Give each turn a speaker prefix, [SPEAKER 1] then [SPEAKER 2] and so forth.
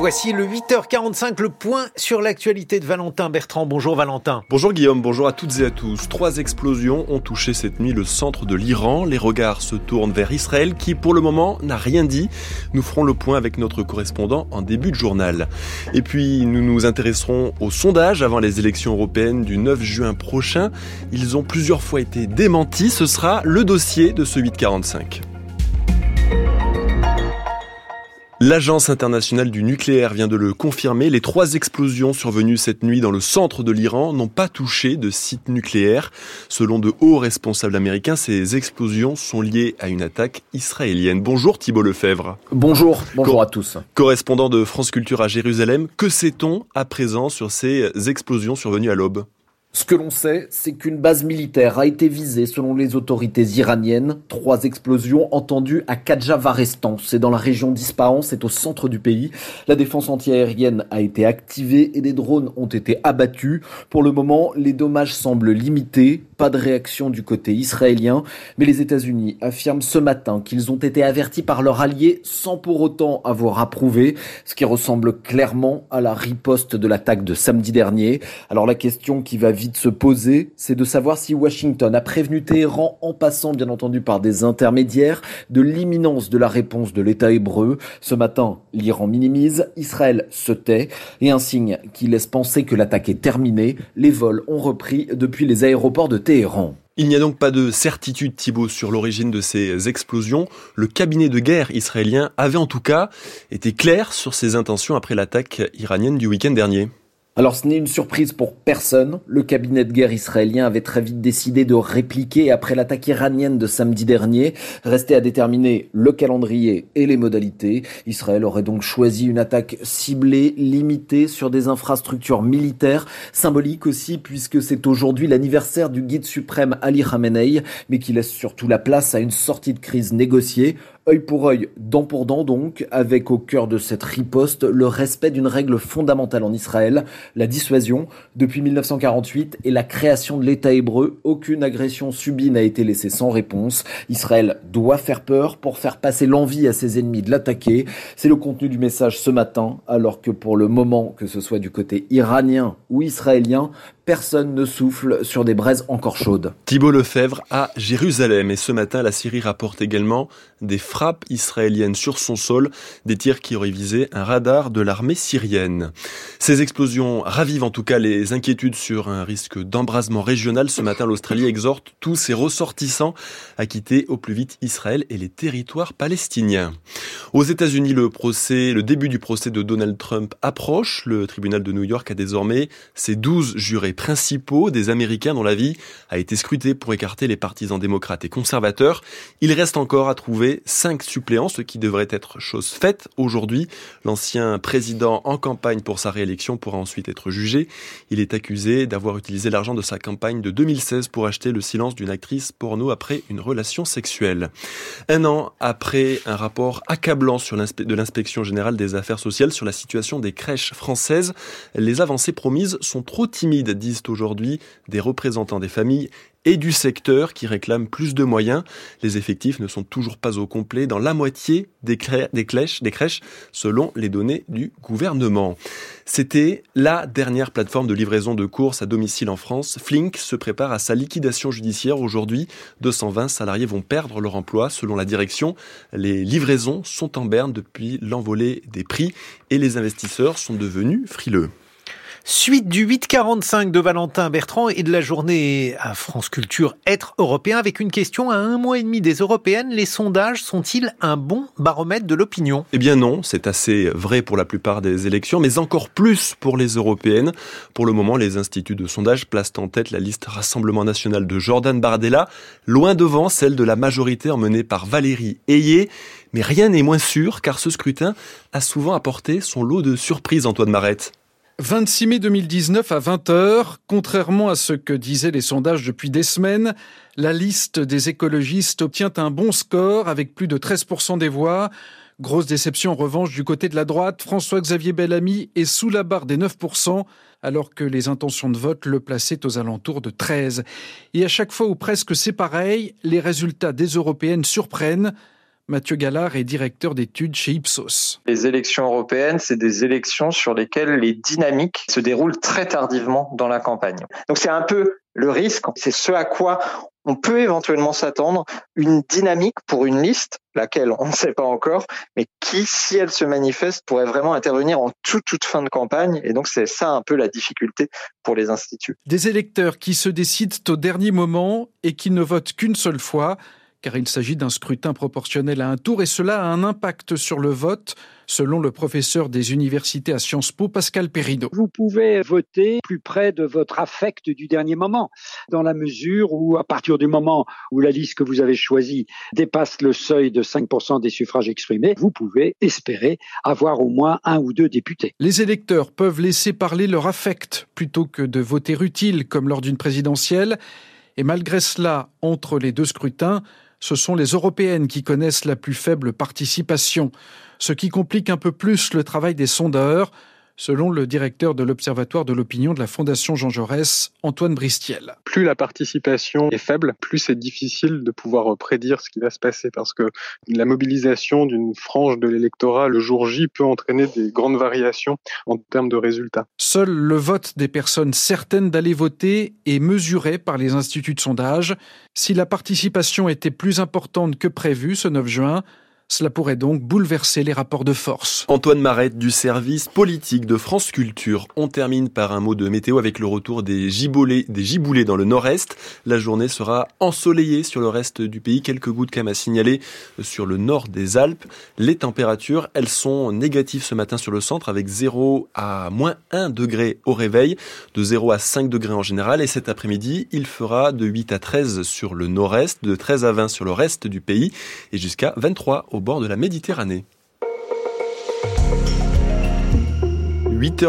[SPEAKER 1] voici le 8h45, le point sur l'actualité de Valentin Bertrand. Bonjour Valentin.
[SPEAKER 2] Bonjour Guillaume, bonjour à toutes et à tous. 3 explosions ont touché cette nuit le centre de l'Iran. Les regards se tournent vers Israël qui, pour le moment, n'a rien dit. Nous ferons le point avec notre correspondant en début de journal. Et puis, nous nous intéresserons aux sondages avant les élections européennes du 9 juin prochain. Ils ont plusieurs fois été démentis. Ce sera le dossier de ce 8h45. L'Agence internationale du nucléaire vient de le confirmer. Les 3 explosions survenues cette nuit dans le centre de l'Iran n'ont pas touché de site nucléaire. Selon de hauts responsables américains, ces explosions sont liées à une attaque israélienne. Bonjour Thibault Lefebvre.
[SPEAKER 3] Bonjour à tous.
[SPEAKER 2] Correspondant de France Culture à Jérusalem, que sait-on à présent sur ces explosions survenues à l'aube ?
[SPEAKER 3] Ce que l'on sait, c'est qu'une base militaire a été visée selon les autorités iraniennes. 3 explosions entendues à Kadjavarestan. C'est dans la région d'Ispahan, c'est au centre du pays. La défense antiaérienne a été activée et des drones ont été abattus. Pour le moment, les dommages semblent limités. Pas de réaction du côté israélien. Mais les États-Unis affirment ce matin qu'ils ont été avertis par leurs alliés sans pour autant avoir approuvé. Ce qui ressemble clairement à la riposte de l'attaque de samedi dernier. Alors la question qui va vite se poser, c'est de savoir si Washington a prévenu Téhéran, en passant bien entendu par des intermédiaires, de l'imminence de la réponse de l'État hébreu. Ce matin, l'Iran minimise, Israël se tait, et un signe qui laisse penser que l'attaque est terminée. Les vols ont repris depuis les aéroports de Téhéran.
[SPEAKER 2] Il n'y a donc pas de certitude, Thibault, sur l'origine de ces explosions. Le cabinet de guerre israélien avait en tout cas été clair sur ses intentions après l'attaque iranienne du week-end dernier.
[SPEAKER 3] Alors ce n'est une surprise pour personne. Le cabinet de guerre israélien avait très vite décidé de répliquer après l'attaque iranienne de samedi dernier. Restait à déterminer le calendrier et les modalités. Israël aurait donc choisi une attaque ciblée, limitée sur des infrastructures militaires. Symbolique aussi puisque c'est aujourd'hui l'anniversaire du guide suprême Ali Khamenei, mais qui laisse surtout la place à une sortie de crise négociée. Œil pour œil, dent pour dent donc, avec au cœur de cette riposte le respect d'une règle fondamentale en Israël, la dissuasion. Depuis 1948 et la création de l'État hébreu, aucune agression subie n'a été laissée sans réponse. Israël doit faire peur pour faire passer l'envie à ses ennemis de l'attaquer. C'est le contenu du message ce matin, alors que pour le moment, que ce soit du côté iranien ou israélien, personne ne souffle sur des braises encore chaudes.
[SPEAKER 2] Thibault Lefebvre à Jérusalem. Et ce matin, la Syrie rapporte également des frappes israéliennes sur son sol, des tirs qui auraient visé un radar de l'armée syrienne. Ces explosions ravivent en tout cas les inquiétudes sur un risque d'embrasement régional. Ce matin, l'Australie exhorte tous ses ressortissants à quitter au plus vite Israël et les territoires palestiniens. Aux États-Unis, le début du procès de Donald Trump approche. Le tribunal de New York a désormais ses 12 jurés principaux, des Américains dont la vie a été scrutée pour écarter les partisans démocrates et conservateurs. Il reste encore à trouver 5 suppléants, ce qui devrait être chose faite aujourd'hui. L'ancien président en campagne pour sa réélection pourra ensuite être jugé. Il est accusé d'avoir utilisé l'argent de sa campagne de 2016 pour acheter le silence d'une actrice porno après une relation sexuelle. 1 an après un rapport accablant de l'Inspection générale des affaires sociales sur la situation des crèches françaises, les avancées promises sont trop timides, disent aujourd'hui des représentants des familles et du secteur qui réclament plus de moyens. Les effectifs ne sont toujours pas au complet dans la moitié des crèches selon les données du gouvernement. C'était la dernière plateforme de livraison de courses à domicile en France. Flink se prépare à sa liquidation judiciaire. Aujourd'hui, 220 salariés vont perdre leur emploi. Selon la direction, les livraisons sont en berne depuis l'envolée des prix et les investisseurs sont devenus frileux.
[SPEAKER 1] Suite du 8h45 de Valentin Bertrand et de la journée à France Culture Être européen avec une question à 1 mois et demi des européennes. Les sondages sont-ils un bon baromètre de l'opinion ?
[SPEAKER 2] Eh bien non, c'est assez vrai pour la plupart des élections, mais encore plus pour les européennes. Pour le moment, les instituts de sondage placent en tête la liste Rassemblement National de Jordan Bardella, loin devant celle de la majorité emmenée par Valérie Ayé. Mais rien n'est moins sûr, car ce scrutin a souvent apporté son lot de surprises, Antoine Marette.
[SPEAKER 4] 26 mai 2019 à 20h, contrairement à ce que disaient les sondages depuis des semaines, la liste des écologistes obtient un bon score avec plus de 13% des voix. Grosse déception en revanche du côté de la droite, François-Xavier Bellamy est sous la barre des 9%, alors que les intentions de vote le plaçaient aux alentours de 13%. Et à chaque fois ou presque c'est pareil, les résultats des européennes surprennent. Mathieu Gallard est directeur d'études chez Ipsos.
[SPEAKER 5] Les élections européennes, c'est des élections sur lesquelles les dynamiques se déroulent très tardivement dans la campagne. Donc c'est un peu le risque, c'est ce à quoi on peut éventuellement s'attendre, une dynamique pour une liste, laquelle on ne sait pas encore, mais qui, si elle se manifeste, pourrait vraiment intervenir en toute fin de campagne. Et donc c'est ça un peu la difficulté pour les instituts.
[SPEAKER 4] Des électeurs qui se décident au dernier moment et qui ne votent qu'une seule fois, car il s'agit d'un scrutin proportionnel à un tour, et cela a un impact sur le vote, selon le professeur des universités à Sciences Po, Pascal Perrineau.
[SPEAKER 6] Vous pouvez voter plus près de votre affect du dernier moment, dans la mesure où, à partir du moment où la liste que vous avez choisie dépasse le seuil de 5% des suffrages exprimés, vous pouvez espérer avoir au moins 1 ou 2 députés.
[SPEAKER 4] Les électeurs peuvent laisser parler leur affect, plutôt que de voter utile, comme lors d'une présidentielle. Et malgré cela, entre les deux scrutins, ce sont les européennes qui connaissent la plus faible participation, ce qui complique un peu plus le travail des sondeurs, selon le directeur de l'Observatoire de l'opinion de la Fondation Jean Jaurès, Antoine Bristiel.
[SPEAKER 7] Plus la participation est faible, plus c'est difficile de pouvoir prédire ce qui va se passer, parce que la mobilisation d'une frange de l'électorat le jour J peut entraîner des grandes variations en termes de résultats.
[SPEAKER 4] Seul le vote des personnes certaines d'aller voter est mesuré par les instituts de sondage. Si la participation était plus importante que prévu ce 9 juin, cela pourrait donc bouleverser les rapports de force.
[SPEAKER 2] Antoine Marette du service politique de France Culture. On termine par un mot de météo avec le retour des giboulées dans le nord-est. La journée sera ensoleillée sur le reste du pays. Quelques gouttes quand même à signaler sur le nord des Alpes. Les températures, elles sont négatives ce matin sur le centre avec 0 à moins 1 degré au réveil, de 0 à 5 degrés en général. Et cet après-midi, il fera de 8 à 13 sur le nord-est, de 13 à 20 sur le reste du pays et jusqu'à 23 au bord de la Méditerranée. 8h